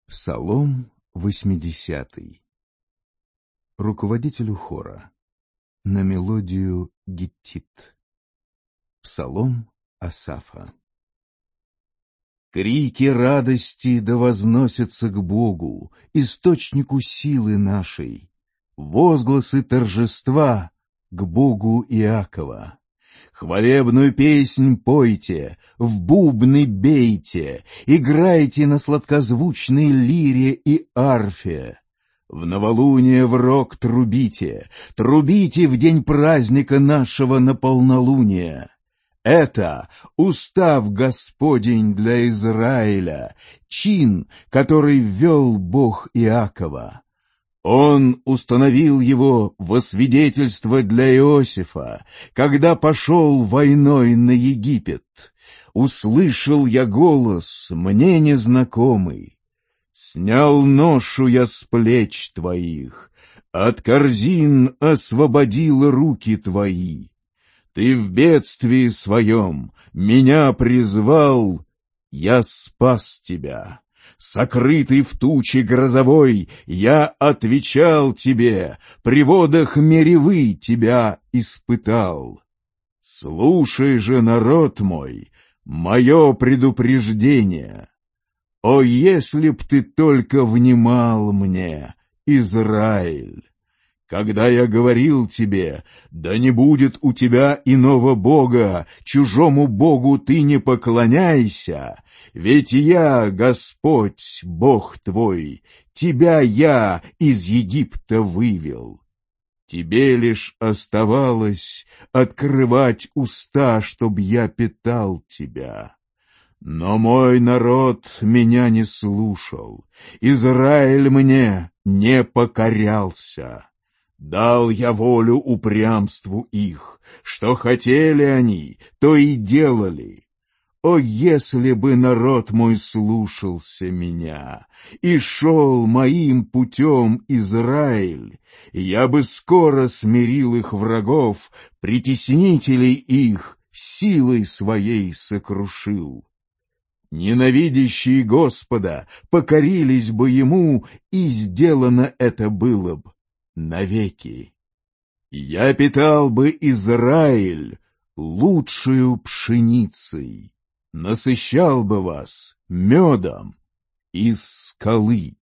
Псалом 80. Руководителю хора. На мелодию гиттит. Псалом Асафа. Крики радости да возносятся к Богу, источнику силы нашей, возгласы торжества к Богу Иакова. Хвалебную песнь пойте, в бубны бейте, играйте на сладкозвучной лире и арфе. В новолуние в рог трубите, трубите в день праздника нашего на полнолуние. Это устав Господень для Израиля, чин, который ввел Бог Иакова. Он установил его во свидетельство для Иосифа, когда пошел войной на Египет. Услышал я голос, мне незнакомый. Снял ношу я с плеч твоих, от корзин освободил руки твои. Ты в бедствии своем меня призвал, я спас тебя. Сокрытый в туче грозовой, я отвечал тебе, при водах Меревы тебя испытал. Слушай же, народ мой, мое предупреждение. О, если б ты только внимал мне, Израиль! Когда я говорил тебе, да не будет у тебя иного Бога, чужому Богу ты не поклоняйся, ведь я, Господь, Бог твой, тебя я из Египта вывел. Тебе лишь оставалось открывать уста, чтоб я питал тебя. Но мой народ меня не слушал, Израиль мне не покорялся. Дал я волю упрямству их, что хотели они, то и делали. О, если бы народ мой слушался меня и шел моим путем, Израиль, я бы скоро смирил их врагов, притеснителей их силой своей сокрушил. Ненавидящие Господа покорились бы ему, и сделано это было б навеки. Я питал бы Израиль лучшую пшеницей, насыщал бы вас медом из скалы.